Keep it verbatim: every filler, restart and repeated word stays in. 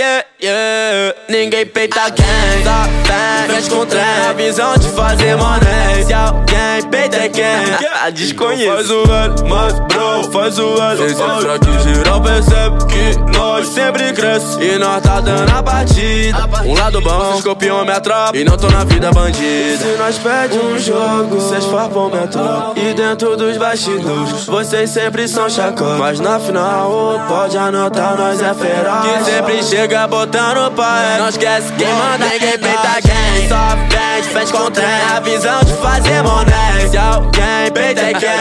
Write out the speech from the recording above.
Yeah, yeah. Ninguém peita quem, só vem, frente com trem. A visão de fazer money. Se alguém peita é quem? Ah, desconheço. Faz o L, mas bro, faz o L. Cês é fraco e geral percebe que nós sempre cresce. E nós tá dando a partida. Um lado bom, vocês copiam minha tropa e não tô na vida bandida. Se nós pede um jogo, cês farpam minha tropa. E dentro dos bastidores, vocês sempre são chacota. Mas na final, pode anotar, nós é feroz. Que sempre chega botando pai. Não esquece quem manda, ninguém peita quem. Só vem de frente com trem. A visão de fazer money. Se alguém peita é quem?